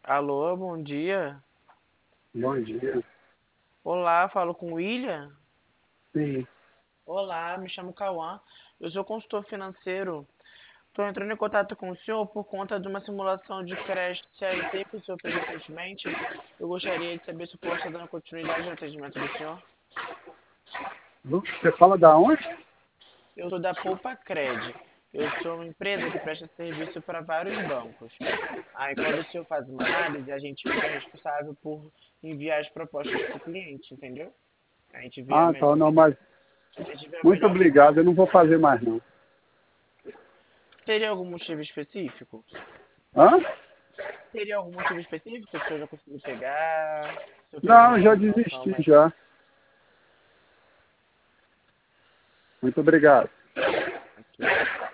Alô, bom dia. Bom dia. Olá, falo com o William. Sim. Olá, me chamo Cauã. Eu sou consultor financeiro. Estou entrando em contato com o senhor por conta de uma simulação de creche CLT que o senhor fez recentemente. Eu gostaria de saber se eu posso estar dando continuidade no atendimento do senhor. Você fala da onde? Eu sou da Poupa Cred. Eu sou uma empresa que presta serviço para vários bancos. Aí, quando o senhor faz uma análise, a gente fica responsável por enviar as propostas para o cliente, entendeu? A gente vê a Ah, tá. melhor Não, mas A gente vê a muito melhor obrigado. Eu não vou fazer mais, não. Teria algum motivo específico? Hã? Teria algum motivo específico que o senhor já conseguiu pegar? Se eu fez Não, uma já simulação, desisti mas já. Muito obrigado. aqui.